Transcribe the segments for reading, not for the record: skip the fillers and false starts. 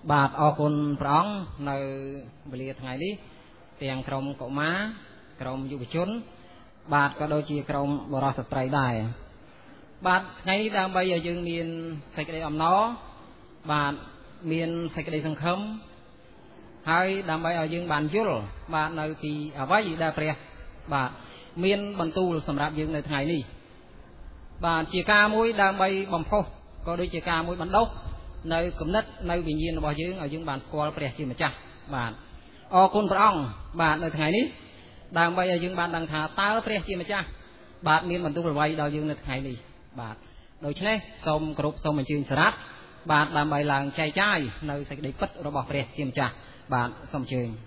បាទអរគុណព្រះអង្គនៅវេលាថ្ងៃនេះទាំងក្រុមកុមារក្រុមយុវជនបាទក៏ដូចជាក្រុមបរិសុទ្ធស្ត្រីដែរបាទថ្ងៃនេះដើម្បីឲ្យយើងមានសេចក្តីអំណរបាទមានសេចក្តីសង្ឃឹមហើយដើម្បីឲ្យយើងបានយល់បាទនៅពីអ្វីដែលព្រះបាទមានបន្ទូលសម្រាប់យើងនៅថ្ងៃនេះបាទជាការមួយដើម្បីបំផុសក៏ដូចជាការមួយបណ្ដុះនៅគំនិតនៅវិញ្ញាណរបស់យើងឲ្យយើងបានស្គាល់ព្រះជាម្ចាស់បាទអរគុណព្រះអង្គបាទនៅថ្ងៃនេះដើម្បីឲ្យយើងបានដឹងថាតើព្រះជាម្ចាស់បាទមានបន្ទូលអ្វីដល់យើងនៅថ្ងៃនេះបាទដូច្នេះសូមគោរពសូមអញ្ជើញសារ៉ាត់បាទដើម្បីឡើងចែកចាយនៅសេចក្តីពិតរបស់ព្រះជាម្ចាស់បាទសូមអញ្ជើញ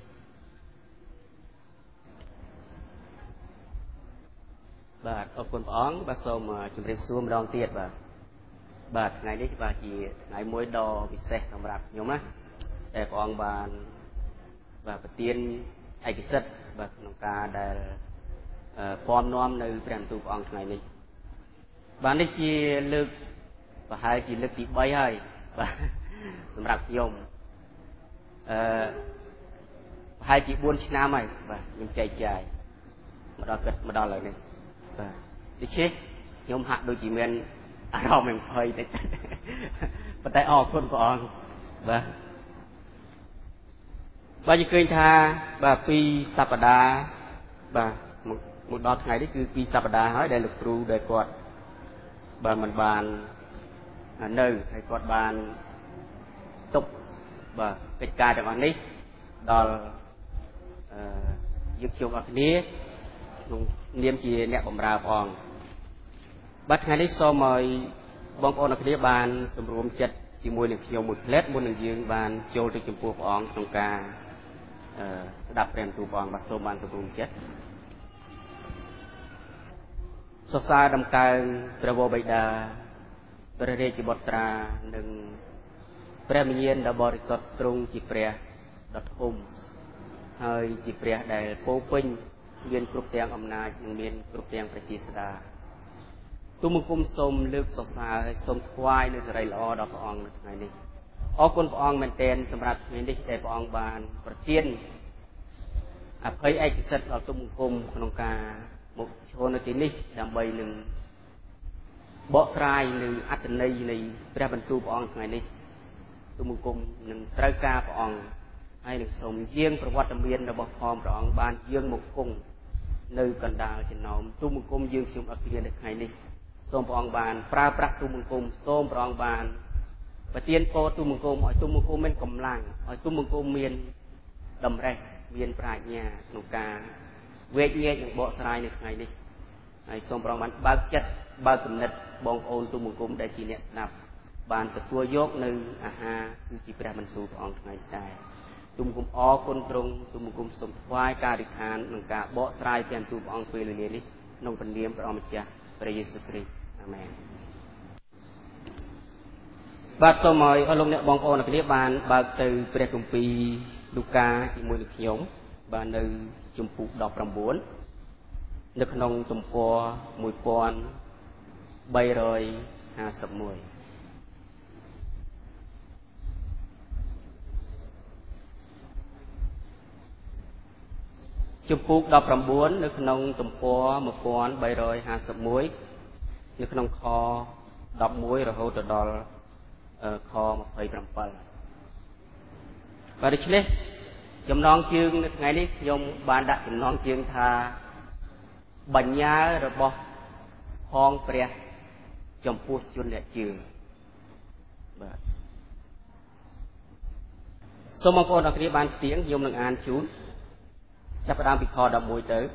បាទអរគុណព្រះអង្គបាទសូមជម្រាបសួរម្ដងទៀតបាទថ្ងៃនេះបាទជាថ្ងៃមួយដ៏ពិសេសសម្រាប់ខ្ញុំណាដែលព្រះអង្គបានបាទប្រទានឯកសិទ្ធិបាទក្នុងការដែលពំនាំនៅព្រះបន្ទូលព្រះអង្គថ្ងៃនេះបាទនេះជាលើកប្រហែលជាលើកទី3ហើយបាទសម្រាប់ខ្ញុំប្រហែលជា4ឆ្នាំហើយបាទខ្ញុំចែកចាយមកដល់ឥឡូវនេះបាទដូច្នេះខ្ញុំហាក់ដូចជាមានអារម្មណ៍ភ័យតិចប៉ុន្តែអរគុណព្រះអង្គបាទយើងឃើញថាបាទ2សប្តាហ៍បាទមកដល់ថ្ងៃនេះគឺ2សប្តាហ៍ហើយដែលលោកគ្រូដែលគាត់បាទមិនបាននៅហើយគាត់បានទុកបាទកិច្ចការទាំងអស់នេះដល់យើងជុំអរគ្នាក្នុងនាមជាអ្នកបម្រើព្រះអង្គបាទថ្ងៃនេះសូមឲ្យបងប្អូនអរគ្នាបានសម្រួមចិត្តជាមួយនឹងខ្ញុំមួយផ្លែតមុននឹងយើងបានចូលទៅចំពោះព្រះអង្គក្នុងការស្ដាប់ព្រះបន្ទូលព្រះអង្គបាទសូមបានសម្រួមចិត្តសរសើរដំកើងព្រះវរបិតាព្រះរាជបុត្រានិងព្រះវិញ្ញាណដ៏បរិសុទ្ធទ្រង់ជាព្រះដ៏ធំហើយជាព្រះដែលពោពេញមានគ្រប់ទាំងអំណាចនិងមានគ្រប់ទាំងព្រះជាស្ដាទូលបង្គំសូមលើកសរសើរហើយសូមថ្វាយនូវសិរីល្អដល់ព្រះអង្គនៅថ្ងៃនេះអរគុណព្រះអង្គមែនទែនសម្រាប់ថ្ងៃនេះដែលព្រះអង្គបានប្រទានអភ័យឯកសិទ្ធិដល់ទូលបង្គំក្នុងការមកឈរនៅទីនេះដើម្បីនឹងបកស្រាយនៅអត្ថន័យនៃព្រះបន្ទូលព្រះអង្គថ្ងៃនេះទូលបង្គំនឹងត្រូវការព្រះអង្គហើយនឹងសូមយាងប្រវត្តិមានរបស់ព្រះអង្គបានយាងមកគង់នៅកណ្ដាលចំណោមទូលបង្គំយើងខ្ញុំអរគុណនៅថ្ងៃនេះសូមព្រះអង្គបានប្រើប្រាស់ទូលបង្គំសូមព្រះអង្គបានប្រទានពរទូលបង្គំឲ្យទូលបង្គំមានកម្លាំងឲ្យទូលបង្គំមានតម្រេះមានប្រាជ្ញាក្នុងការវេកញែកនិងបកស្រាយនៅថ្ងៃនេះហើយសូមព្រះអង្គបានបើកចិត្តបើកគំនិតបងប្អូនទូលបង្គំដែលជាអ្នកស្ដាប់បានទទួលយកនៅអាហារគឺជាព្រះបន្ទូលព្រះអង្គថ្ងៃដែរទូលបង្គំអរគុណទ្រង់ទូលបង្គំសូមថ្វាយការអធិដ្ឋាននិងការបកស្រាយព្រះបន្ទូលព្រះអង្គពេលវេលានេះក្នុងព្រះនាមព្រះអង្គម្ចាស់ព្រះយេស៊ូវគ្រីស្ទអាមែនបាទសូមឲ្យអស់លោកអ្នកបងប្អូនអរគ្នាបានបើកទៅព្រះគម្ពីរលូកាជាមួយនឹងខ្ញុំបាទនៅជំពូក19នៅក្នុងទំព័រ1351ជំពូក19នៅក្នុងទំព័រ1351នៅក្នុងខ11រហូតដល់ខ27បាទដូច្នេះចំណងជើងនៅថ្ងៃនេះខ្ញុំបានដាក់ចំណងជើងថាបញ្ញើរបស់ផងព្រះចំពោះជនអ្នកជឿបាទសូមបងប្អូនអរគ្នាបានស្ទៀងខ្ញុំនឹងអានជូនចាប់ផ្ដើមពីខ11ទៅ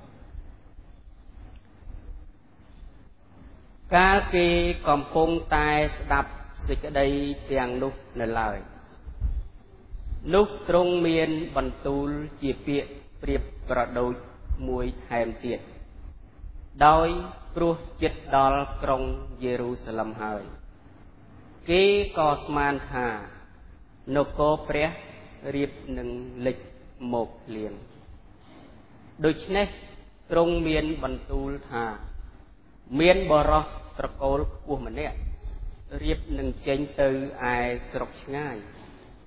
កាលគេកំពុងតែស្ដាប់សេចក្តីទាំងនោះនៅឡើយនោះទ្រង់មានបន្ទូលជាពាក្យប្រៀបប្រដូចមួយថែមទៀតដោយព្រោះចិត្តដល់ក្រុងយេរូសាឡិមហើយគេក៏ស្មានថានគរព្រះរៀបនឹងលេចមកភ្លៀងដូច្នេះទ្រង់មានបន្ទូលថាមានបរិសត្រកូលខ្ពស់ម្នាក់រៀបនឹងចេញទៅឯស្រុកឆ្ងាយ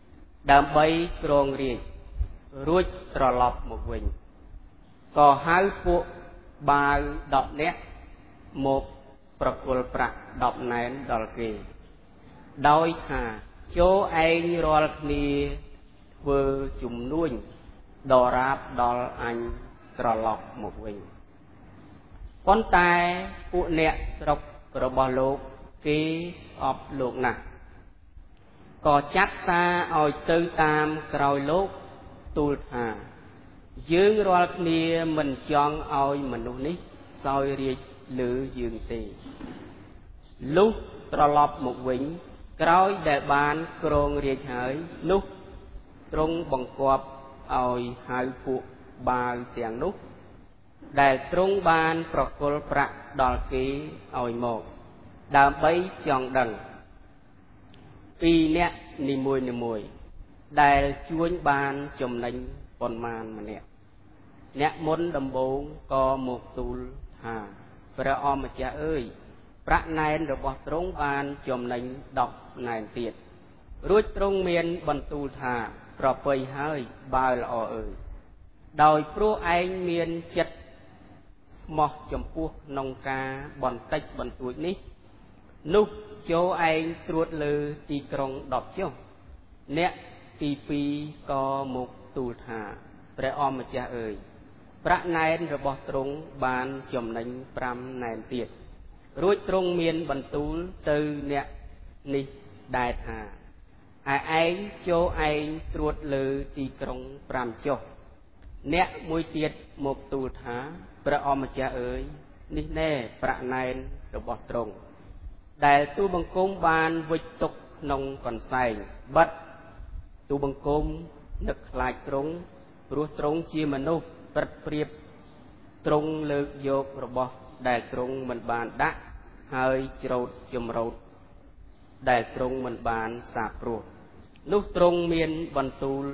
ដើម្បីគ្រងរាជ្យរួចត្រឡប់មកវិញក៏ហៅពួកបាវ10នាក់មកប្រគល់ប្រាក់10ណែនដល់គេដោយថាចូលឯងរាល់គ្នាធ្វើជំនួញដរាបដល់អញត្រឡប់មកវិញប៉ុន្តែពួកអ្នកស្រុករបស់លោកគេស្អប់លោកណាស់ក៏ចាត់សារឲ្យទៅតាមក្រោយលោកទូលថាយើងរាល់គ្នាមិនចង់ឲ្យមនុស្សនេះសោយរាជ្យលើយើងទេលុះត្រឡប់មកវិញក្រោយដែលបានគ្រងរាជ្យហើយនោះទ្រង់បង្គាប់ឲ្យហៅពួកបាវទាំងនោះដែលទ្រង់បានប្រគល់ប្រាក់ដល់គេឲ្យមកដើម្បីចង់ដឹងពីអ្នកនីមួយដែលជួញបានចំណេញប៉ុន្មានម្នាក់អ្នកមុនដំបូងក៏មកទូលថាព្រះអម្ចាស់អើយប្រាក់ណែនរបស់ទ្រង់បានចំណេញ10ណែនទៀតរួចទ្រង់មានបន្ទូលថាប្រពៃហើយបើល្អអើយដោយព្រោះឯងមានចិត្តស្មោះចំពោះក្នុងការបន្តិចបន្តួចនេះនោះចូលឯងត្រួតលើទីក្រុង10ចុះអ្នកទី2ក៏មកទូលថាព្រះអម្ចាស់អើយប្រាក់ណែនរបស់ទ្រង់បានចំណេញ5ណែនទៀតរួចទ្រង់មានបន្ទូលទៅអ្នកនេះដែរថាឯងចូលឯងត្រួតលើទីក្រុង5ចុះអ្នកមួយទៀតមកទូលថាព្រះអម្ចាស់អើយនេះណែប្រាក់ណែនរបស់ទ្រង់ដែលទូបង្គំបានវិចទុកក្នុងកន្សែងបិទទូបង្គំនឹកខ្លាចទ្រង់ព្រោះទ្រង់ជាមនុស្សប្រឹកព្រៀបទ្រង់លើកយករបស់ដែលទ្រង់មិនបានដាក់ហើយច្រូតចម្រោតដែលទ្រង់មិនបានសាបព្រោះនោះទ្រង់មានបន្ទូល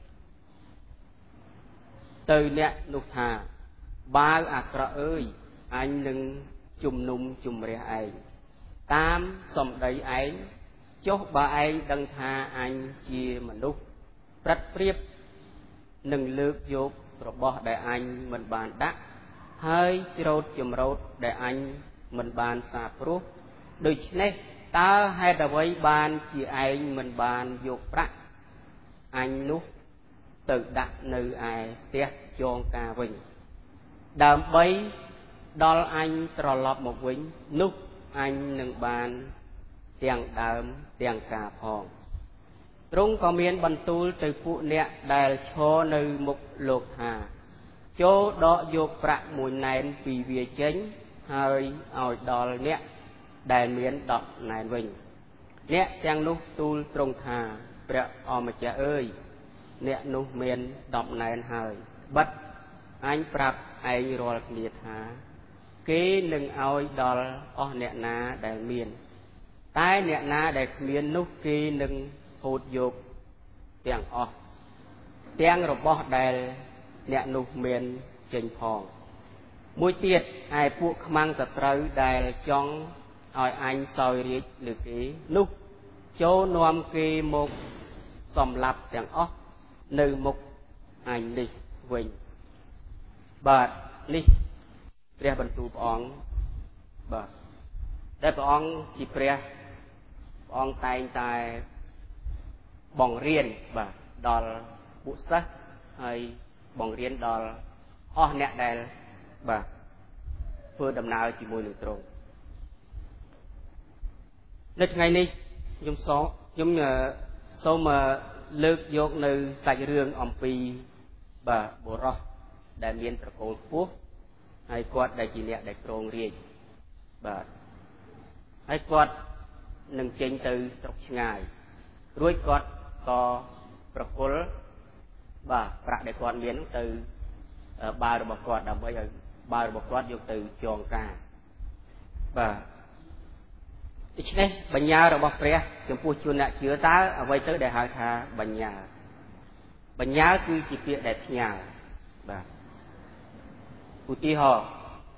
ទៅអ្នកនោះថាបាវអាក្រក់អើយអញនឹងជំនុំជម្រះឯងតាមសម្ដីឯងចុះបើឯងដឹងថាអញជាមនុស្សប្រឹកព្រៀបនឹងលើកយករបស់ដែលអញមិនបានដាក់ហើយច្រូតចម្រោតដែលអញមិនបានសាបព្រោះដូច្នេះតើហេតុអ្វីបានជាឯងមិនបានយកប្រាក់អញនោះទៅដាក់នៅឯផ្ទះចងការវិញដើម្បីដល់អញត្រឡប់មកវិញនោះអញនឹងបានទាំងដើមទាំងការផងទ្រង់ក៏មានបន្ទូលទៅពួកអ្នកដែលឈរនៅមុខលោកថាចូលដកយកប្រាក់1ណែនពីវាចេញហើយឲ្យដល់អ្នកដែលមាន10ណែនវិញអ្នកទាំងនោះទូលទ្រង់ថាព្រះអម្ចាស់អើយអ្នកនោះមាន10ណែនហើយបិទអញប្រាប់ឯងរាល់គ្នាថាគេនឹងឲ្យដល់អស់អ្នកណាដែលមានតែអ្នកណាដែលគ្មាននោះគេនឹងហូតយកទាំងអស់ទាំងរបស់ដែលអ្នកនោះមានចេញផងមួយទៀតឯពួកខ្មាំងសត្រូវដែលចង់ឲ្យអញសោយរាជ្យលើគេនោះចូលនាំគេមកសម្លាប់ទាំងអស់នៅមុខអញនេះវិញបាទនេះព្រះបន្ទូលព្រះអង្គបាទដែលព្រះអង្គជាព្រះអង្គតែងតែបង្រៀនបាទដល់ពួកសិស្សហើយបង្រៀនដល់អស់អ្នកដែលបាទធ្វើដំណើរជាមួយនឹងទ្រង់នៅថ្ងៃនេះខ្ញុំសូមលើកយកនៅសាច់រឿងអំពីបាទបុរសដែលមានត្រកូលខ្ពស់ហើយគាត់ដែលជាអ្នកដែលគ្រងរាជ្យបាទហើយគាត់នឹងចេញទៅស្រុកឆ្ងាយរួចគាត់ក៏ប្រគល់បាទប្រាក់ដែលគាត់មានទៅបាវរបស់គាត់ដើម្បីឲ្យបាវរបស់គាត់យកទៅចងការបាទដូច្នេះបញ្ញារបស់ព្រះចំពោះជនអ្នកជឿតើអ្វីទៅដែលហៅថាបញ្ញាគឺជាពាក្យដែលផ្ញើបាទឧទាហរណ៍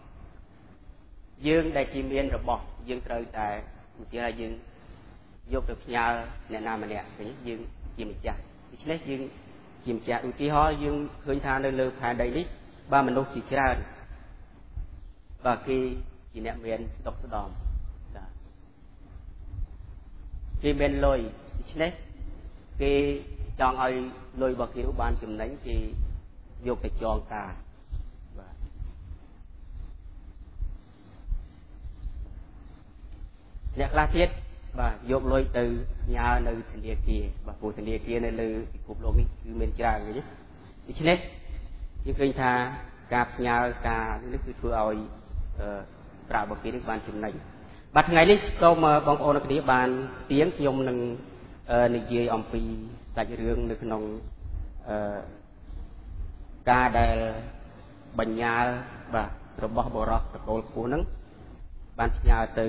យើងដែលជាមានរបស់យើងត្រូវតែឧទាហរណ៍យើងយកទៅផ្ញើអ្នកណាម្នាក់វិញយើងជាម្ចាស់ដូច្នេះយើងជាម្ចាស់ឧទាហរណ៍យើងឃើញថានៅលើផែនដីនេះបើមនុស្សជាច្រើនបើគេជាអ្នកមានស្តុកស្ដំគេមានលុយដូច្នេះគេចង់ឲ្យលុយរបស់គេនោះបានចំណេញគេយកទៅចងការបាទអ្នកខ្លះទៀតបាទយកលុយទៅញើនៅធនាគារបាទព្រោះធនាគារនៅលើពិភពលោកនេះគឺមានច្រើនវិញដូច្នេះយើងឃើញថាការផ្ញើការនេះគឺធ្វើឲ្យប្រាក់របស់គេនេះបានចំណេញបាទថ្ងៃនេះសូមបងប្អូនអ្នកគ្នាបានទៀងខ្ញុំនឹងនិយាយអំពីសាច់រឿងនៅក្នុងការដែលបញ្ញើបាទរបស់បរិសុទ្ធតកូលខ្ពស់ហ្នឹងបានផ្ញើទៅ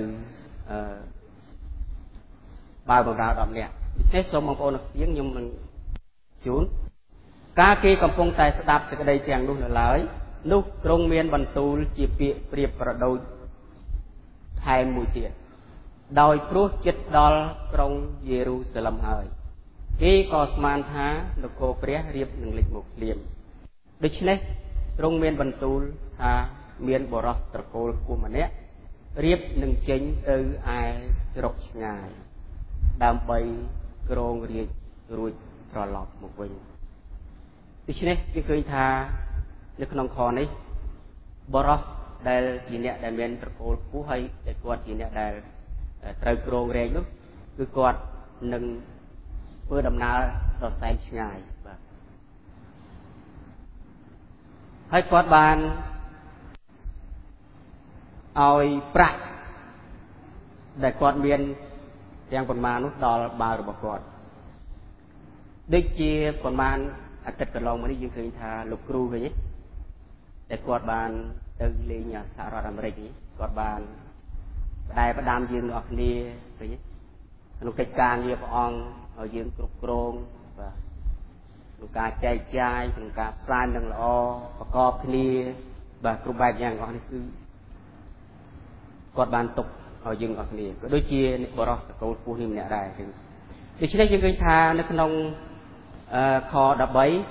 បាល់បម្រើ10នាក់ដូច្នេះសូមបងប្អូនអ្នកទៀងខ្ញុំនឹងជូនការគេកំពុងតែស្ដាប់សេចក្តីទាំងនោះនៅឡើយនោះទ្រង់មានបន្ទូលជាពាក្យប្រៀបប្រដូចថែមមួយទៀតដោយព្រោះចិត្តដល់ក្រុងយេរូសាឡឹមហើយគេក៏ស្មានថានគរព្រះរៀបនឹងលេចមកភ្លាមដូច្នេះទ្រង់មានបន្ទូលថាមានបរិសុទ្ធត្រកូលខ្ពស់ម្នាក់រៀបនឹងចេញទៅឯស្រុកឆ្ងាយដើម្បីគ្រងរាជរួចត្រឡប់មកវិញដូច្នេះគេឃើញថានៅក្នុងខនេះបរិសុទ្ធដែលជាអ្នកដែលមានត្រកូលខ្ពស់ហើយដែលគាត់ជាអ្នកដែលត្រូវគ្រងរាជនោះគឺគាត់នឹងធ្វើដំណើរដល់សែនឆ្ងាយបាទហើយគាត់បានឲ្យប្រាក់ដែលគាត់មានទាំងប៉ុន្មាននោះដល់បាវរបស់គាត់ដូចជាប៉ុន្មានអាទិត្យកន្លងមកនេះយើងឃើញថាលោកគ្រូវិញតែគាត់បានទៅលេងសហរដ្ឋអាមេរិកគាត់បានផ្ដាំយើងទាំងអស់គ្នាឃើញក្នុងកិច្ចការងារព្រះអង្គឲ្យយើងគ្រប់គ្រងបាទក្នុងការចែកចាយក្នុងការផ្សាយនឹងល្អប្រកបគ្នាបាទគ្រប់បែបយ៉ាងទាំងអស់នេះគឺគាត់បានទុកឲ្យយើងទាំងអស់គ្នាក៏ដូចជាបរិសុទ្ធតកូលខ្ពស់នេះម្នាក់ដែរដូច្នេះយើងឃើញថានៅក្នុងខ13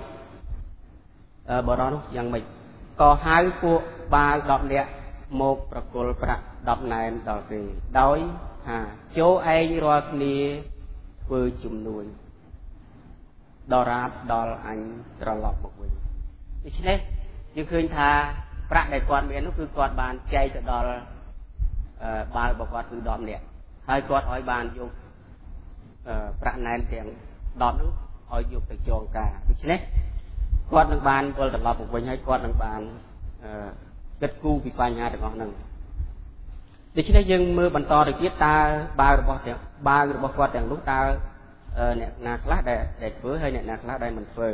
បរិសុទ្ធនោះយ៉ាងម៉េចក៏ហៅពួកបាវ10នាក់មកប្រគល់ប្រាក់10ណែនដល់គេដោយថាចូលឯងរាល់គ្នាធ្វើជំនួយដល់រាបដល់អញត្រឡប់មកវិញដូច្នេះយើងឃើញថាប្រាក់ដែលគាត់មាននោះគឺគាត់បានចែកទៅដល់បាល់របស់គាត់គឺ10នាក់ហើយគាត់ឲ្យបានយកប្រាក់ណែនទាំង10នោះឲ្យយកទៅចងការដូច្នេះគាត់នឹងបានវិលត្រឡប់មកវិញហើយគាត់នឹងបានគិតគូរពីបញ្ហាទាំងអស់ហ្នឹងដូច្នេះយើងមើលបន្តទៅទៀតតើបាវរបស់គាត់ទាំងនោះតើអ្នកណាខ្លះដែលធ្វើហើយអ្នកណាខ្លះដែលមិនធ្វើ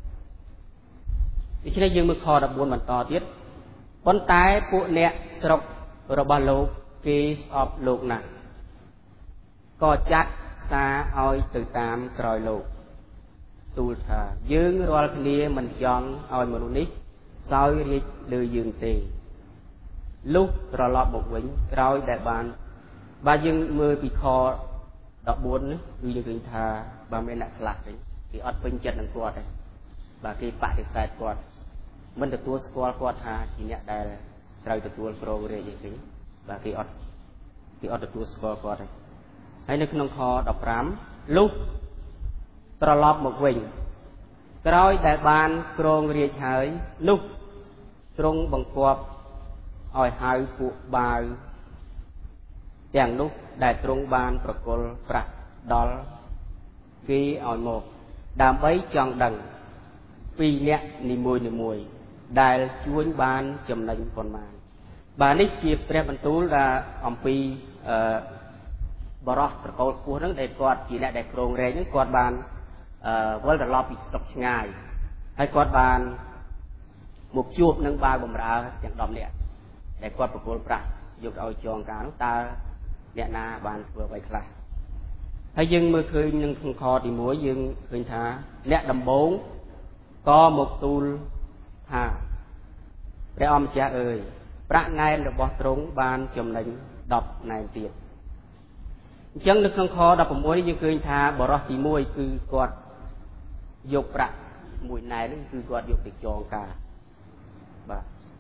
ដូច្នេះយើងមើលខ14បន្តទៀតប៉ុន្តែពួកអ្នកស្រុករបស់លោកគេស្អប់លោកណាស់ក៏ចាត់សារឲ្យទៅតាមក្រោយលោកទូលថាយើងរាល់គ្នាមិនចង់ឲ្យមនុស្សនេះសោយរាជលើយើងទេលុះត្រឡប់មកវិញក្រោយដែលបានបើយើងមើលពីខ14នេះគឺយើងឃើញថាបើមានអ្នកខ្លះវិញគេអត់ពេញចិត្តនឹងគាត់ទេបើគេបដិសេធគាត់មិនទទួលស្គាល់គាត់ថាជាអ្នកដែលត្រូវទទួលគ្រងរាជទេបាទគេអត់ទទួលស្គាល់គាត់ទេហើយនៅក្នុងខ15លុះត្រឡប់មកវិញក្រោយដែលបានគ្រងរាជហើយនោះទ្រង់បង្គាប់ឲ្យហៅពួកបាវទាំងនោះដែលទ្រង់បានប្រគល់ប្រាក់ដល់គេឲ្យមកដើម្បីចង់ដឹងពីអ្នកនីមួយដែលជួញបានចំណេញប៉ុន្មានបាទនេះជាព្រះបន្ទូលថាអំពីបរិសុទ្ធត្រកូលខ្ពស់ហ្នឹងដែលគាត់ជាអ្នកដែលគ្រងរាជហ្នឹងគាត់បានវិលត្រឡប់ពីស្រុកឆ្ងាយហើយគាត់បានមកជួបនឹងបាវបម្រើទាំង10នាក់ដែលគាត់ប្រគល់ប្រាក់យកទៅឲ្យចងការនោះតើអ្នកណាបានធ្វើអ្វីខ្លះហើយយើងមើលឃើញនឹងក្នុងខទី1យើងឃើញថាអ្នកដំបងក៏មកទូលថាព្រះអម្ចាស់អើយប្រាក់ណែនរបស់ទ្រង់បានចំណេញ10ណែនទៀតអញ្ចឹងនៅក្នុងខ16នេះយើងឃើញថាបរិសុទ្ធទី1គឺគាត់យកប្រាក់មួយណែនគឺគាត់យកទៅចងការបាទ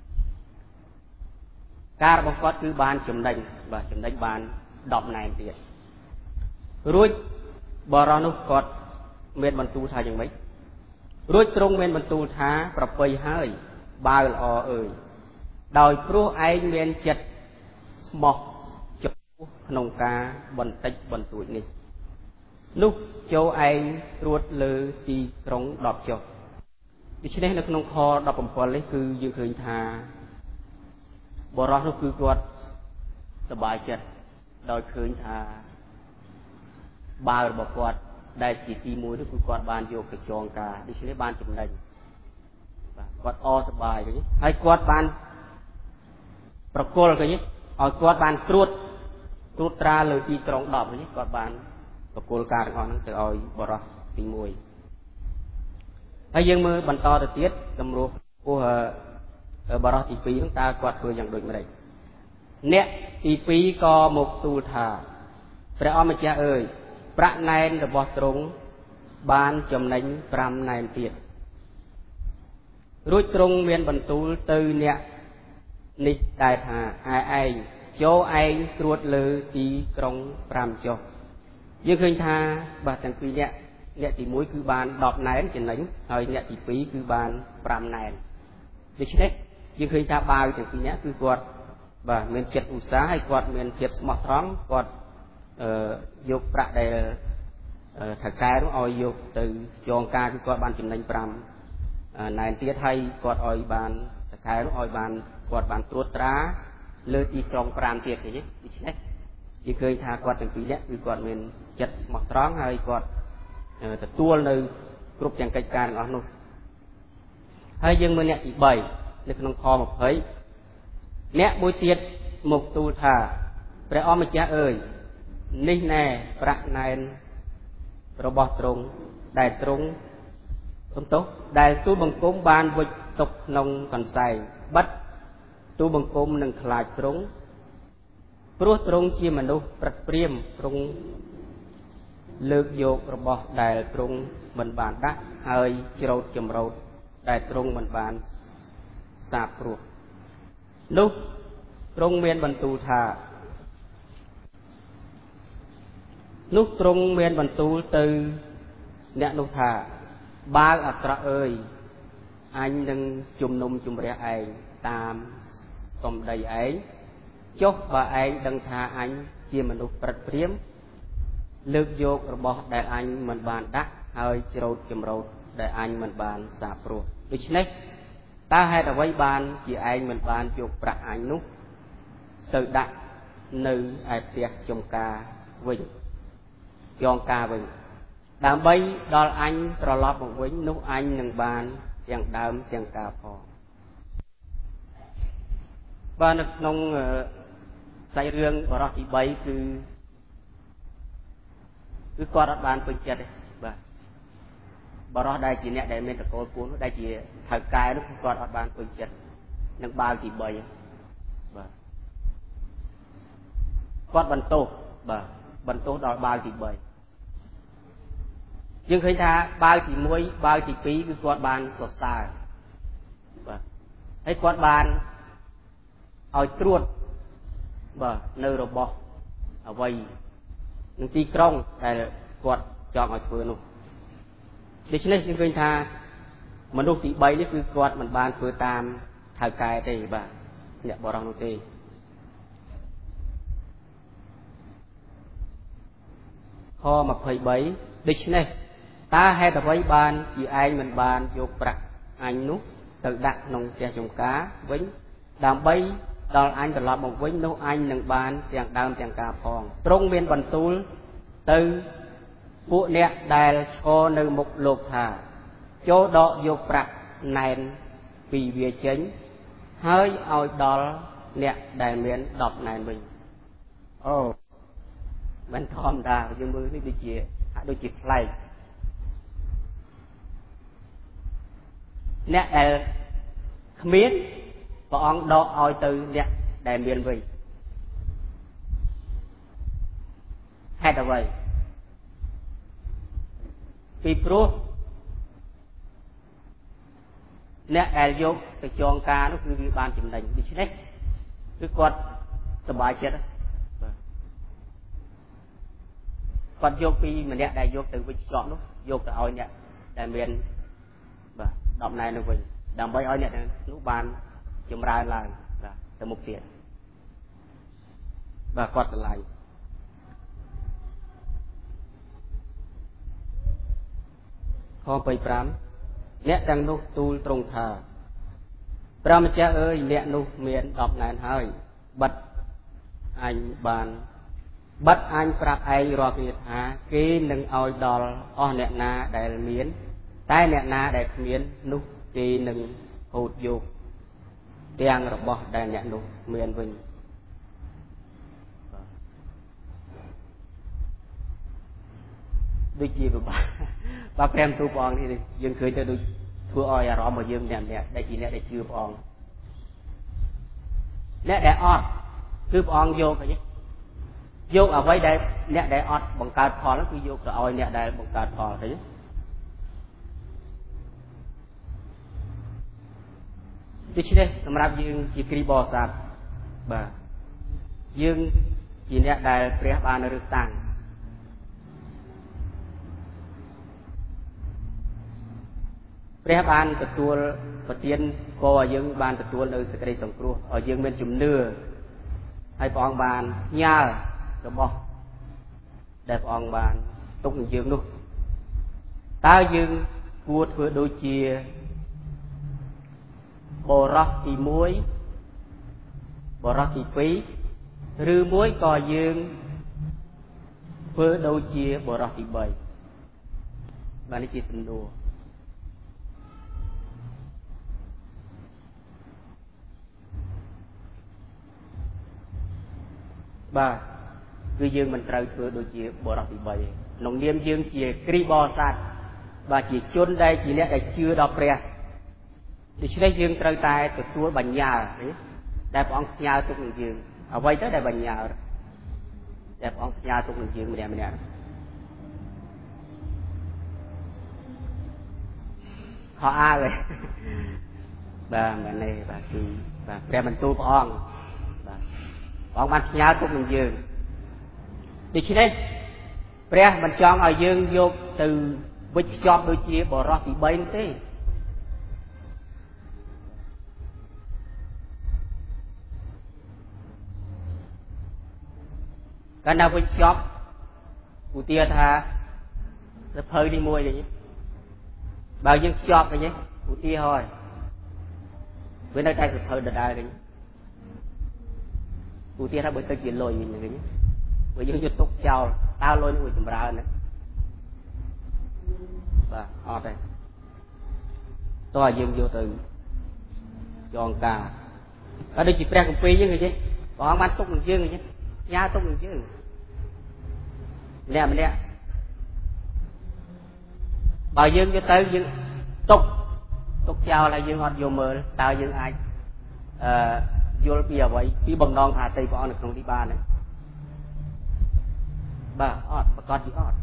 ការរបស់គាត់គឺបានចំណេញបាទចំណេញបាន10ណែនទៀតរួចបរិះនោះគាត់មានបន្ទូលថាយ៉ាងម៉េចរួចទ្រង់មានបន្ទូលថាប្រពៃហើយបាវល្អអើយដោយព្រោះឯងមានចិត្តស្មោះចំពោះក្នុងការបន្តិចបន្តួចនេះនោះចូលឯងត្រួតលើទីក្រុង10ចុះដូច្នេះនៅក្នុងខ17នេះគឺយើងឃើញថាបរិះនោះគឺគាត់សប្បាយចិត្តដោយឃើញថាបាវរបស់គាត់ដែលជាទី1នោះគឺគាត់បានយកទៅចងការដូច្នេះបានចំណេញបាទគាត់អសប្បាយវិញហើយគាត់បានប្រគល់វិញឲ្យគាត់បានត្រួតត្រាលើទីក្រុង10វិញគាត់បានប្រគល់ការទាំងអស់ហ្នឹងទៅឲ្យបរិះទី1ហើយយើងមើលបន្តទៅទៀតសម្រួលពោះបរិះទី2ហ្នឹងតើគាត់ធ្វើយ៉ាងដូចម្តេចអ្នកទី2ក៏មកទូលថាព្រះអម្ចាស់អើយប្រាក់ណែនរបស់ទ្រង់បានចំណេញ5ណែនទៀតរួចទ្រង់មានបន្ទូលទៅអ្នកនេះដែរថាឯងចូលឯងត្រួតលើទីក្រុង5ចុះយើងឃើញថាបាទទាំងពីរអ្នកទី1គឺបាន10ណែនចំណេញហើយអ្នកទី2គឺបាន5ណែនដូច្នេះយើងឃើញថាបាវទាំងពីរអ្នកគឺគាត់បាទមានចិត្តឧស្សាហ៍ហើយគាត់មានភាពស្មោះត្រង់គាត់យកប្រាក់ដែលថៅកែនោះឲ្យយកទៅចងការគឺគាត់បានចំណេញ5ណែនទៀតហើយគាត់ឲ្យបានថៅកែនោះឲ្យបានគាត់បានត្រួតត្រាលើទីក្រុង5ទៀតទេដូច្នេះយើងឃើញថាគាត់ទាំងពីរនាក់គឺគាត់មានចិត្តស្មោះត្រង់ហើយគាត់ទទួលនៅគ្រប់ទាំងកិច្ចការទាំងអស់នោះហើយយើងមើលអ្នកទី3នៅក្នុងខ20អ្នកមួយទៀតមកទូលថាព្រះអម្ចាស់អើយនេះណែប្រាក់ណែនរបស់ទ្រង់ដែលទ្រង់សំទោសដែលទូលបង្គំបានវិចទុកក្នុងកន្សែងបិទទូលបង្គំនឹងខ្លាចទ្រង់ព្រោះទ្រង់ជាមនុស្សប្រឹកព្រាមទ្រង់លើកយករបស់ដែលទ្រង់មិនបានដាក់ហើយច្រូតចម្រោតដែលទ្រង់មិនបានសាបព្រោះនោះទ្រង់មានបន្ទូលថានោះទ្រង់មានបន្ទូលទៅអ្នកនោះថាបាវអាក្រក់អើយអញនឹងជំនុំជម្រះឯងតាមសំដីឯងចុះបើឯងដឹងថាអញជាមនុស្សប្រឹកព្រាមលើកយករបស់ដែលអញមិនបានដាក់ហើយច្រូតចម្រោតដែលអញមិនបានសាបព្រោះដូច្នេះតើហេតុអ្វីបានជាឯងមិនបានយកប្រាក់អញនោះទៅដាក់នៅឯផ្ទះចំការវិញចងការវិញដើម្បីដល់អញត្រឡប់មកវិញនោះអញនឹងបានទាំងដើមទាំងការផងបាទនៅក្នុងសាច់រឿងបរិះទី3គឺគាត់អត់បានពេញចិត្តទេបាទបរិះដែលជាអ្នកដែលមានតកូលពូនដែលជាថៅកែនោះគាត់អត់បានពេញចិត្តនឹងបាវទី3បាទគាត់បន្ទោសបាទបន្ទោសដល់បាវទី3យើងឃើញថាបាវទី1បាវទី2គឺគាត់បានសរសើរបាទហើយគាត់បានឲ្យត្រួតបាទនៅរបស់អ្វីនឹងទីក្រុងដែលគាត់ចង់ឲ្យធ្វើនោះដូច្នេះយើងឃើញថាមនុស្សទី3នេះគឺគាត់មិនបានធ្វើតាមថៅកែទេបាទអ្នកបរិះនោះទេខ23ដូច្នេះតើហេតុអ្វីបានជាឯងមិនបានយកប្រាក់អញនោះទៅដាក់ក្នុងផ្ទះចំការវិញដើម្បីដល់អញត្រឡប់មកវិញនោះអញនឹងបានទាំងដើមទាំងការផងទ្រង់មានបន្ទូលទៅពួកអ្នកដែលឈរនៅមុខលោកថាចូលដកយកប្រាក់ណែនពីវាចេញហើយឲ្យដល់អ្នកដែលមាន10ណែនវិញអូមិនធម្មតាយើងមើលនេះដូចជាហាក់ដូចជាប្លែកអ្នកដែលគ្មានព្រះអង្គដកឲ្យទៅអ្នកដែលមានវិញហេតុអ្វីពីព្រោះអ្នកដែលយកទៅចងការនោះគឺវាបានចំណេញដូច្នេះគឺគាត់សប្បាយចិត្តគាត់យកពីម្នាក់ដែលយកទៅវិច្ឆក់នោះយកទៅឲ្យអ្នកដែលមានបាទដំណែងនោះវិញដើម្បីឲ្យអ្នកនោះបានចម្រើនឡើងបាទទៅមុខទៀតបាទគាត់ឆ្លៃខ25អ្នកទាំងនោះទូលទ្រង់ថាព្រះម្ចាស់អើយអ្នកនោះមាន10ណែនហើយបិទអញប្រាប់ឯងរាល់គ្នាថាគេនឹងឲ្យដល់អស់អ្នកណាដែលមានតែអ្នកណាដែលគ្មាននោះគេនឹងហូតយកទាំងរបស់ដែលអ្នកនោះមានវិញដូចជាពិបាកបាទព្រះទូព្រះអង្គនេះយើងឃើញទៅដូចធ្វើឲ្យអារម្មណ៍របស់យើងម្នាក់ដែលជាអ្នកដែលជឿព្រះអង្គអ្នកដែលអត់គឺព្រះអង្គយកអីយកអ្វីដែលអ្នកដែលអត់បង្កើតផលគឺយកទៅឲ្យអ្នកដែលបង្កើតផលឃើញដូច្នេះសម្រាប់យើងជាគ្រីស្ទបរិស័ទបាទយើងជាអ្នកដែលព្រះបានរើសតាំងព្រះបានទទួលប្រទានពរឲ្យយើងបានទទួលនៅសេចក្តីសង្គ្រោះឲ្យយើងមានជំនឿហើយព្រះអង្គបានផ្ញើរបស់ដែលព្រះអង្គបានទុកនឹងយើងនោះតើយើងគួរធ្វើដូចជាបរោះទី1បរោះទី2ឬមួយក៏យើងធ្វើដូចជាបរោះទី3បាទនេះជាសំណួរបាទគឺយើងមិនត្រូវធ្វើដូចជាបរិសុទ្ធទី3ក្នុងនាមយើងជាគ្រីស្ទបរិស័ទបាទជាជនដែលជាអ្នកដែលជឿដល់ព្រះដូច្នេះយើងត្រូវតែទទួលបញ្ញើដែលព្រះអង្គផ្ញើទុកនឹងយើងអ្វីទៅដែលបញ្ញើដែលព្រះអង្គផ្ញើទុកនឹងយើងម្នាក់ខោអាវឯងបាទមែនទេបាទគឺបាទព្រះបន្ទូលព្រះអង្គបាទព្រះអង្គបានផ្ញើទុកនឹងយើងដូច្នេះព្រះមិនចង់ឲ្យយើងយកទៅវិច្ឆប់ដូចជាបរោះទី3នោះទេកាលណាវិច្ឆប់ឧទាហរណ៍ថាសភៅនេះមួយវិញបើយើងខ្ចប់វិញឧទាហរណ៍វានៅតែសភៅដដែលវិញឧទាហរណ៍បើទៅជាលុយវិញបើយើងយកទុកចោលតើលុយនោះចម្រើនណាបាទអត់ទេតោះយើងយកទៅចងការហើយដូចជាព្រះគម្ពីរយើងឃើញទេព្រះអង្គបានទុកនឹងយើងឃើញទេញ៉ាទុកនឹងយើងម្នាក់បើយើងយកទៅយើងទុកចោលហើយយើងអត់យកមើលតើយើងអាចយល់ពីអ្វីពីបំណងថាតីព្រះអង្គនៅក្នុងនេះបានទេបាទអត់ប្រកាសជាអត់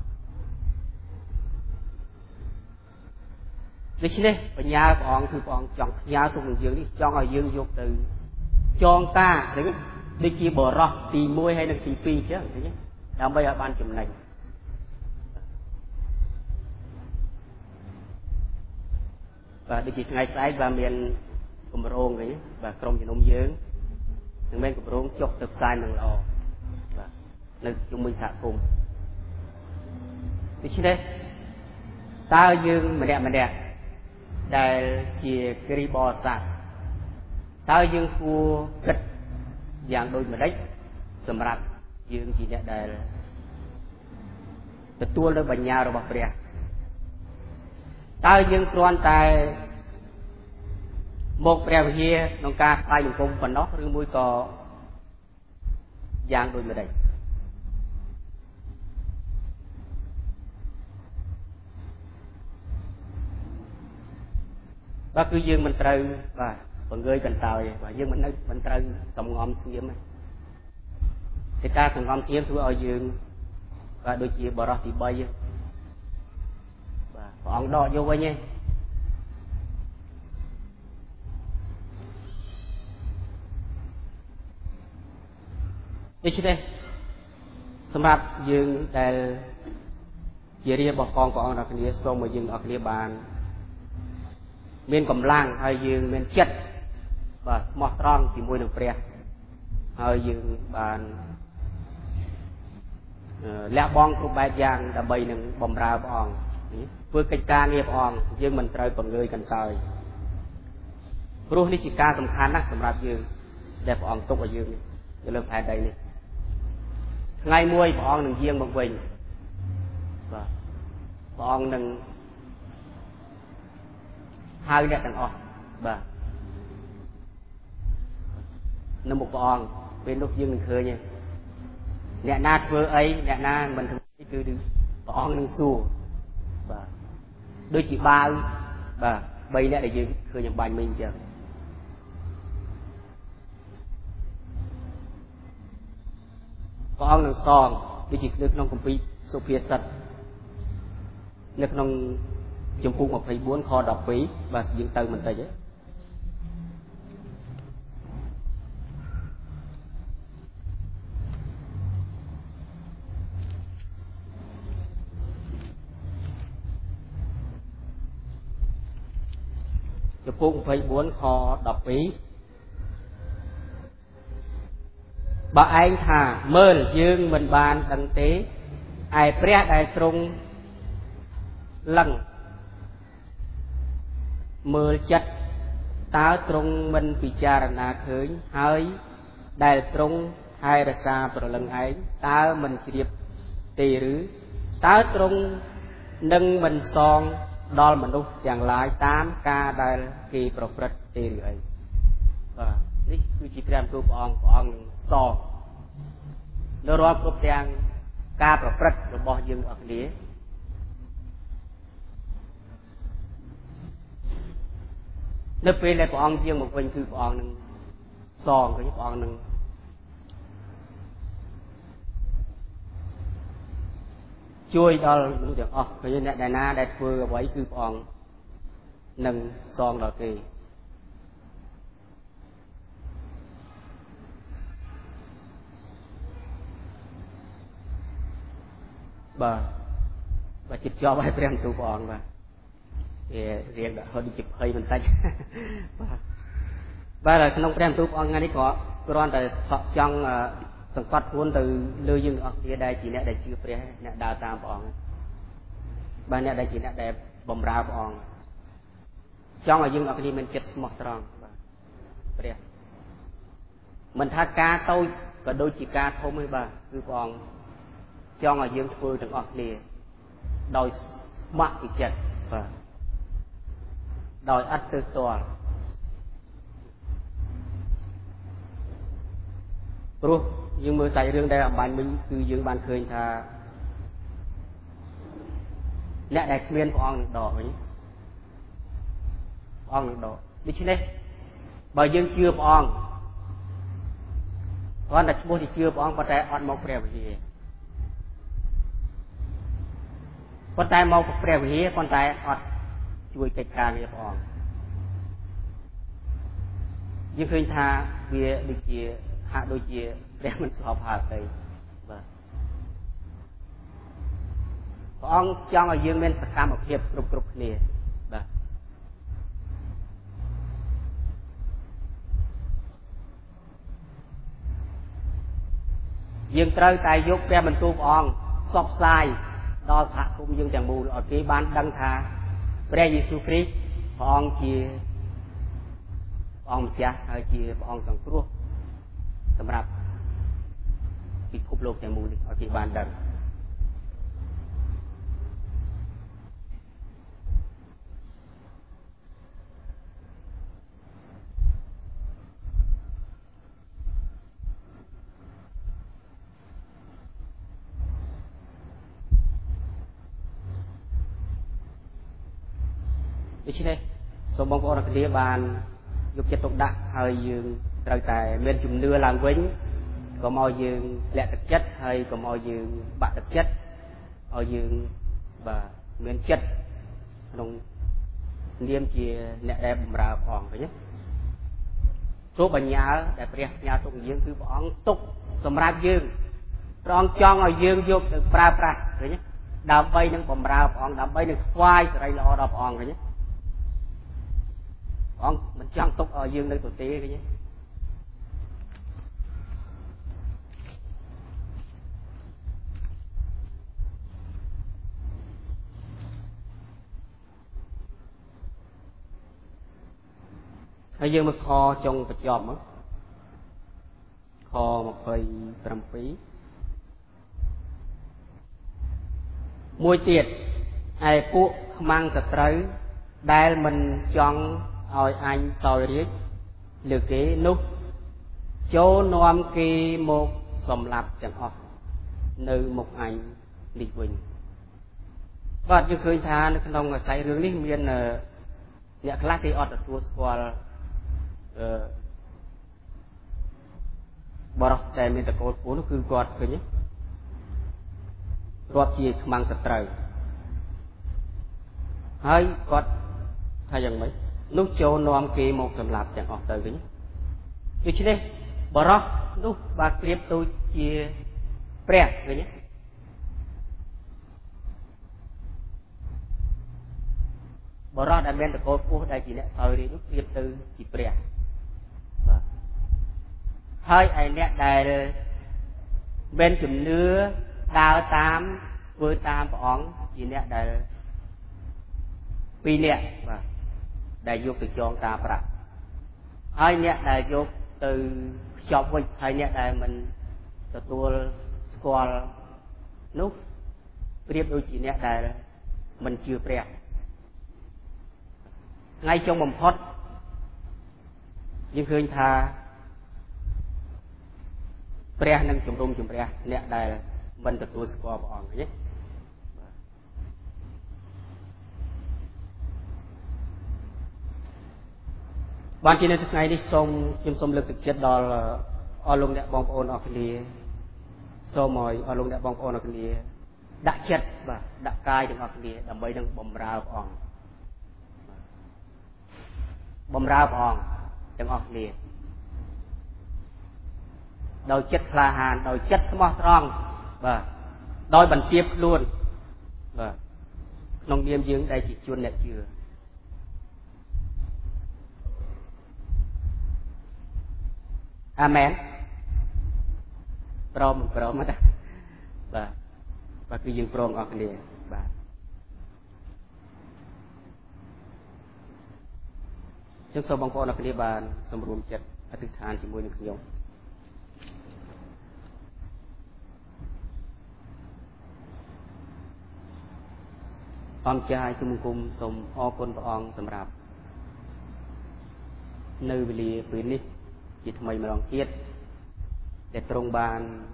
ដូច្នេះបញ្ញាព្រះអង្គគឺព្រះអង្គចង់ផ្ញើទុកនឹងយើងនេះចង់ឲ្យយើងយកទៅចងការដូចជាបរោះទី1ហើយនិងទី2អញ្ចឹងឃើញទេដើម្បីឲ្យបានចំណេញបាទដូចជាថ្ងៃស្អែកបាទមានគម្រោងវិញបាទក្រុមជំនុំយើងនឹងមានគម្រោងចុះទៅផ្សាយនឹងល្អបាទនៅជុំវិញសហគមន៍ដូច្នេះតើយើងម្នាក់ដែលជាគ្រីស្ទបរិស័ទតើយើងគួរគិតយ៉ាងដូចម្តេចសម្រាប់យើងជាអ្នកដែលទទួលនៅបញ្ញារបស់ព្រះតើយើងគ្រាន់តែមកព្រះវិហារក្នុងការថ្វាយបង្គំប៉ុណ្ណោះឬមួយក៏យ៉ាងដូចម្តេចបាទគឺយើងមិនត្រូវបាទបង្កើយកន្តើយបាទយើងមិនត្រូវសំងំស្ងៀមទេការសំងំស្ងៀមធ្វើឲ្យយើងបាទដូចជាបរោះទី3បាទព្រះអង្គដកយកវិញឯងដូច្នេះសម្រាប់យើងដែលជារាជរបស់ផងព្រះអង្គដល់គ្នាសូមឲ្យយើងដល់គ្នាបានមានកម្លាំងហើយយើងមានចិត្តបាទស្មោះត្រង់ជាមួយនឹងព្រះហើយយើងបានលះបង់គ្រប់បែបយ៉ាងដើម្បីនឹងបម្រើព្រះអង្គធ្វើកិច្ចការងារព្រះអង្គយើងមិនត្រូវបង្ងើយកន្តើយព្រោះនេះជាការសំខាន់ណាស់សម្រាប់យើងដែលព្រះអង្គទុកឲ្យយើងនៅលើផែនដីនេះថ្ងៃមួយព្រះអង្គនឹងយាងមកវិញបាទព្រះអង្គនឹងហៅអ្នកទាំងអស់បាទនៅមុខព្រះអង្គពេលនោះយើងនឹងឃើញអ្នកណាធ្វើអីអ្នកណាមិនធ្វើអីគឺព្រះអង្គនឹងសួរបាទដូចជាបាវបាទ3អ្នកដែលយើងឃើញអំបញ្ញមិញអញ្ចឹងព្រះអង្គនឹងសងដូចជានៅក្នុងគម្ពីរសុភាសិតនៅក្នុងជំពូក24ខ12បាទយើងទៅបន្តិចទេជំពូក24ខ12បើឯងថាមើលយើងមិនបានដឹងទេឯព្រះដែលទ្រង់លឹងមើលចិត្តតើទ្រង់មិនពិចារណាឃើញហើយដែលទ្រង់ថែរក្សាប្រលឹងឯងតើមិនជ្រាបទេឬតើទ្រង់នឹងមិនសងដល់មនុស្សទាំងឡាយតាមការដែលគេប្រព្រឹត្តទេឬអីបាទនេះគឺជាព្រះបន្ទូលព្រះអង្គនឹងសងនៅរាល់គ្រប់ទាំងការប្រព្រឹត្តរបស់យើងអស់គ្នានៅពេលដែលព្រះអង្គយាងមកវិញគឺព្រះអង្គនឹងសងគឺព្រះអង្គនឹងជួយដល់មនុស្សទាំងអស់ឃើញអ្នកដែលណាដែលធ្វើអ្វីគឺព្រះអង្គនឹងសងដល់គេបាទចិត្តជាប់ឲ្យព្រះបន្ទូលព្រះអង្គបាទវារៀងដាក់ហត់ដូចជាភ័យបន្តិចបាទបាទក្នុងព្រះបន្ទូលព្រះអង្គថ្ងៃនេះក៏គ្រាន់តែចង់សង្កត់ខ្លួនទៅលើយើងអស់គ្នាដែលជាអ្នកដែលជឿព្រះអ្នកដើរតាមព្រះអង្គបាទអ្នកដែលជាអ្នកដែលបម្រើព្រះអង្គចង់ឲ្យយើងអស់គ្នាមានចិត្តស្មោះត្រង់បាទព្រះមិនថាការតូចក៏ដូចជាការធំទេបាទគឺព្រះអង្គចង់ឲ្យយើងធ្វើទាំងអស់គ្នាដោយស្ម័គ្រពីចិត្តបាទដោយអត់ទើសទាល់ព្រោះយើងមើលសាច់រឿងដែលអំបញ្ញមិញគឺយើងបានឃើញថាអ្នកដែលគ្មានព្រះអង្គនឹងដកវិញព្រះអង្គនឹងដកដូច្នេះបើយើងជឿព្រះអង្គគ្រាន់តែឈ្មោះที่ជឿព្រះអង្គប៉ុន្តែអត់មកព្រះវិហារប៉ុន្តែមកព្រះវិហារប៉ុន្តែអត់ជួយកិច្ចការងារព្រះអង្គយើងឃើញថាវាដូចជាហាក់ដូចជាព្រះមិនស្របហាតីបាទព្រះអង្គចង់ឲ្យយើងមានសកម្មភាពគ្រប់គ្នាបាទយើងត្រូវតែយកព្រះបន្ទូលព្រះអង្គផ្សព្វផ្សាយដល់សហគមន៍យើងទាំងមូលឲ្យគេបានដឹងថាព្រះយេស៊ូវគ្រីស្ទព្រះអង្គជាព្រះអង្គម្ចាស់ហើយជាព្រះអង្គសង្គ្រោះសម្រាប់ពិភពលោកទាំងមូលនេះឲ្យគេបានដឹងដូច្នេះសូមបងប្អូនអរគ្នាបានយកចិត្តទុកដាក់ហើយយើងត្រូវតែមានជំនឿឡើងវិញកុំឲ្យយើងលាក់ទឹកចិត្តហើយកុំឲ្យយើងបាក់ទឹកចិត្តឲ្យយើងបាទមានចិត្តក្នុងនាមជាអ្នកដែលបម្រើព្រះអង្គឃើញទេทุบปัญญาแต่เปรียบญาตุกยืงคือพระองค์ตุกสำรับยืงพระองค์จองเอายืงยุบถึงปราบราเลยเนี่ยดาวใบหนึ่งผมราวพระองค์ดาวใบหนึ่งควายอะไรรอดาวพระองค์เลยเนี่ยพระองค์มันจองตุกเอายืงในตัวตีเลยเนี่ยให้ยืมมาคอจงประจอบมั้งคอมาเคยปรำปีมวยเตียดไอ้ปุ๊มังสตรึได้มันจังเอาอันซอยเรียกหรือกี่นุกโจนวมกีหมกสมหลับจังออกนึหมกอันดิวินก็จะเคยทานขนมใส่เรื่องนี้เมียนเนี่ยคลาสที่ออดตัวสควอลบอร์แต่มีตะโกนปูนั่นคือกอดคือเนี่ยรอบจีมังสตร์ให้กอดถ้าอย่างไรนุโจนอมกีหมกสำหรับอย่างออกเตยคือเนี่ยดูชิเนี่ยบอร์นุบาเกลียบตัวจีเปรี้ยคือเนี่ยบอร์ได้เป็นตะโกนปูได้จีเนี่ยซอยนี้นุเกลียบตัวจีเปรี้ยให้ไอ้เนี่ยได้เป็นจุ่มเนื้อดาวตามvừa tam bọn gì nè đại pi nè và đại vô từ chọn ta bạc hai nè đại vô từ shop với hai nè đại mình từ tua squall nút tiếp đôi chị nè đại mình chưa bẹt ngay trong mầm hot nhưng khơi tha bẹt năng chùm bẹt nè đại mình từ tua squall bọn nhé ban chỉ nên thực ngày đi xong nhưng xong lực thực chất đó là ở lùng đẹp bóng ôn ở cái lìa sau mỏi ở lùng đẹp bóng ôn ở cái lìa đã chết và đã cai được ở cái lìa đầm bay đang bầm ra bỏng bầm ra bỏng đang ở cái lìa đôi chất là hàn đôi chất smart strong và đôi bàn tiếp luôn và nông niêm dương đây chỉ chuôn đẹp chưa Amen. Prom đó. Và cứ dừng prom ở cái này. Chúng sau bóng con ở cái này bạn xong rùm chất ở thực thàn chỉ môi được nhiều. Ông trai chung cùng xong o con và ông xong rạp. Nơi vì lìa với nít chỉ thay mà lòng tiết để trông bàn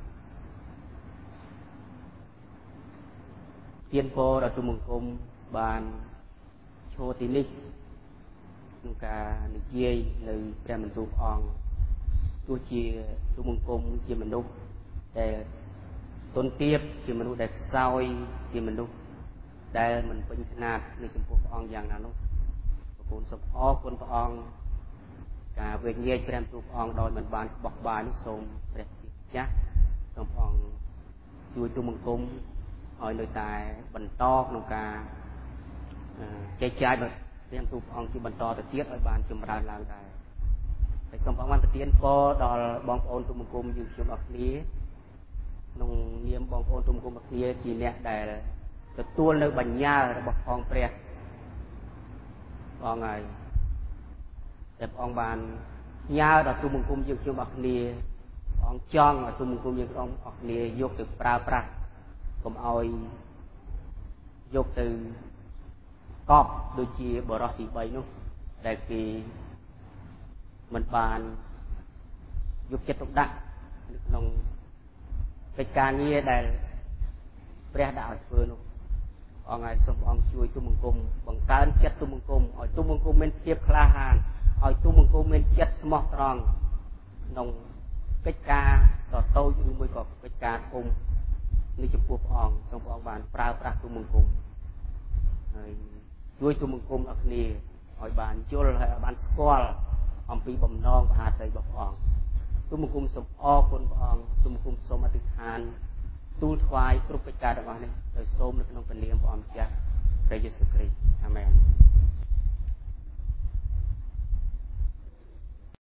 tiên phô đã chung mừng cung bàn cho tín lịch nhưng cả nữ chia nữ ra mình tụt on tôi chia chung mừng cung chia mình đúc để tôn tiếp chia mình đúc để soi chia mình đúc để mình bình nạt nơi chung phục on dạng nào lúc cuốn sập ó cuốn on cả về nghe cho em tụt on đôi mình bàn bọc bài nó xôm đẹp chắc xong on chui chung mừng cung hỏi nơi tài bần to nông ca chạy chạy mà em tụt on chứ bần to từ tiết ở bàn chùm ra làm tài phải xong bóng ăn từ tiên có đò bóng ôn chung mừng cung như chùm ở lý nông niêm bóng ôn chung mừng cung ở lý chỉ nè để từ tua nơi bần nha bọc phong pre còn ngày đẹp ông bàn nhau là tu mừng cung dương chưa bạc nia ông chọn là tu mừng cung dương ông bạc nia vô từ pra cùng oi vô từ cọp đôi chia bờ rót thì bay nó để kỳ mình bàn vô chết trong đặng nông cái ca nia để pre đạo phương ông ngày xong ông chui tu mừng cung bằng tan chết tu mừng cung ở tu mừng cung bên tiếp kha hàn ở tu mừng cung bên chết smart strong nông cái ca đỏ tôi như mới có cái ca cung như chụp cuộc ông xong ông bàn pra tu mừng cung chui tu mừng cung ở kia hỏi bàn chua là bàn squall ông ពីបំណងមហាតីរបស់ព្រះអង្គទូលបង្គំសូមអរគុណព្រះអង្គទូលបង្គំសូមអធិដ្ឋានទូលថ្វាយគ្រប់កិច្ចការទាំងអស់នេះដោយសូមនៅក្នុងព្រះនាមព្រះអង្គម្ចាស់ព្រះយេស៊ូវគ្រីស្ទអាមែន